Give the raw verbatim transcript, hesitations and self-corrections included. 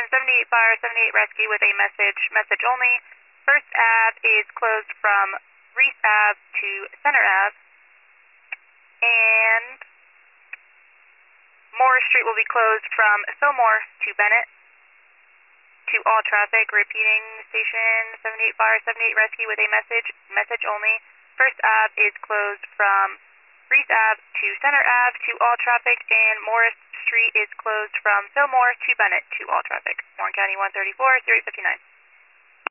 seventy-eight Fire, seventy-eight Rescue with a message, message only. First Ave is closed from Reese Ave to Center Ave. And Morris Street will be closed from Fillmore to Bennett to all traffic. Repeating, station seventy-eight Fire, seventy-eight Rescue with a message, message only. First Ave is closed from Reese Ave to Center Ave to all traffic, and Morris Street is closed from Fillmore to Bennett to all traffic. Warren County one thirty-four, zero eight five nine.